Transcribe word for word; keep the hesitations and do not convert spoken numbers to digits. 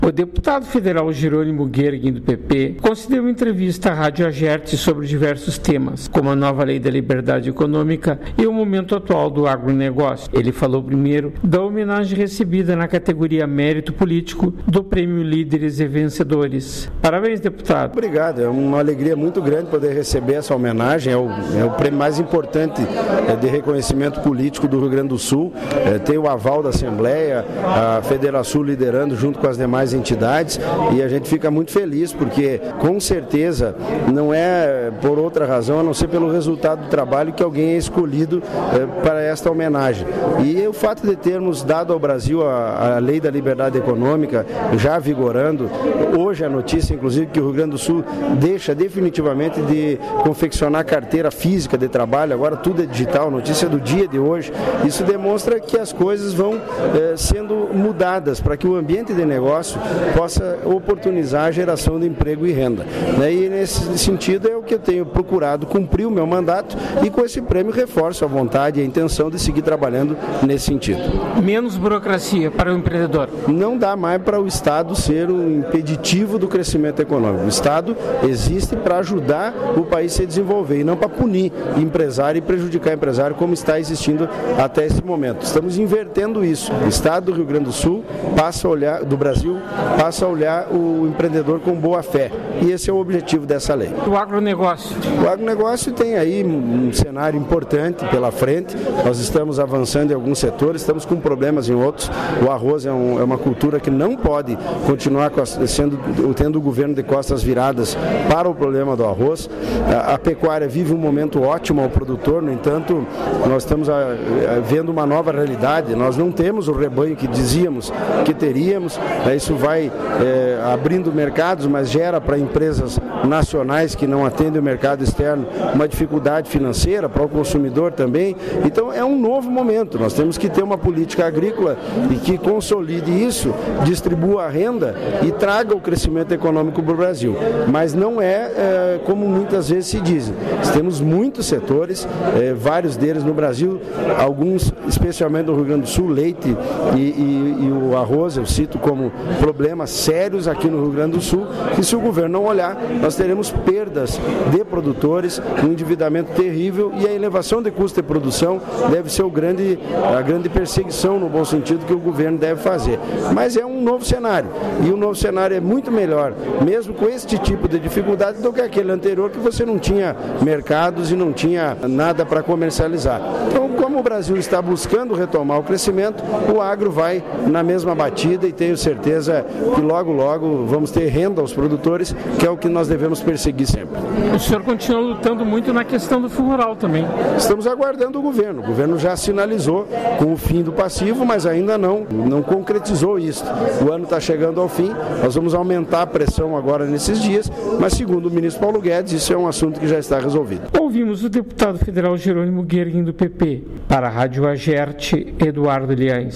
O deputado federal Jerônimo Guerguin, do P P, concedeu entrevista à Rádio Agerte sobre diversos temas, como a nova lei da liberdade econômica e o momento atual do agronegócio. Ele falou primeiro da homenagem recebida na categoria Mérito Político do Prêmio Líderes e Vencedores. Parabéns, deputado. Obrigado, é uma alegria muito grande poder receber essa homenagem, é o, é o prêmio mais importante é, de reconhecimento político do Rio Grande do Sul, é, tem o aval da Assembleia, a Federação liderando junto com as demais entidades, e a gente fica muito feliz porque com certeza não é por outra razão a não ser pelo resultado do trabalho que alguém é escolhido eh, para esta homenagem. E o fato de termos dado ao Brasil a, a lei da liberdade econômica já vigorando, hoje a notícia inclusive que o Rio Grande do Sul deixa definitivamente de confeccionar carteira física de trabalho, agora tudo é digital, notícia do dia de hoje, isso demonstra que as coisas vão eh, sendo mudadas para que o ambiente de negócio possa oportunizar a geração de emprego e renda. E nesse sentido é o que eu tenho procurado cumprir o meu mandato e com esse prêmio reforço a vontade e a intenção de seguir trabalhando nesse sentido. Menos burocracia para o empreendedor. Não dá mais para o Estado ser um impeditivo do crescimento econômico. O Estado existe para ajudar o país a se desenvolver e não para punir empresário e prejudicar empresário como está existindo até esse momento. Estamos invertendo isso. O Estado do Rio Grande do Sul passa a olhar, do Brasil, passa a olhar o empreendedor com boa fé. E esse é o objetivo dessa lei. O agronegócio? O agronegócio tem aí um cenário importante pela frente. Nós estamos avançando em alguns setores, estamos com problemas em outros. O arroz é, um, é uma cultura que não pode continuar sendo, tendo o governo de costas viradas para o problema do arroz. A, a pecuária vive um momento ótimo ao produtor, no entanto, nós estamos a, a, vendo uma nova realidade. Nós não temos o rebanho que dizíamos que teríamos. Isso vai é, abrindo mercados, mas gera para empresas nacionais que não atendem o mercado externo uma dificuldade financeira, para o consumidor também. Então é um novo momento, nós temos que ter uma política agrícola e que consolide isso, distribua a renda e traga o crescimento econômico para o Brasil. Mas não é, é como muitas vezes se diz. Temos muitos setores, é, vários deles no Brasil, alguns especialmente no Rio Grande do Sul, leite e, e, e o arroz, eu cito como problemas sérios aqui no Rio Grande do Sul, e se o governo não olhar, nós teremos perdas de produtores, um endividamento terrível, e a elevação de custo de produção deve ser o grande, a grande perseguição, no bom sentido, que o governo deve fazer. Mas é um novo cenário, e o novo cenário é muito melhor, mesmo com este tipo de dificuldade, do que aquele anterior, que você não tinha mercados e não tinha nada para comercializar. Então, como o Brasil está buscando retomar o crescimento, o agro vai na mesma batida, e tenho certeza que logo, logo vamos ter renda aos produtores, que é o que nós devemos perseguir sempre. O senhor continua lutando muito na questão do fundo rural também. Estamos aguardando o governo. O governo já sinalizou com o fim do passivo, mas ainda não, não concretizou isso. O ano está chegando ao fim, nós vamos aumentar a pressão agora nesses dias, mas segundo o ministro Paulo Guedes, isso é um assunto que já está resolvido. Ouvimos o deputado federal Jerônimo Guerguin, do P P. Para a Rádio Agerte, Eduardo Liães.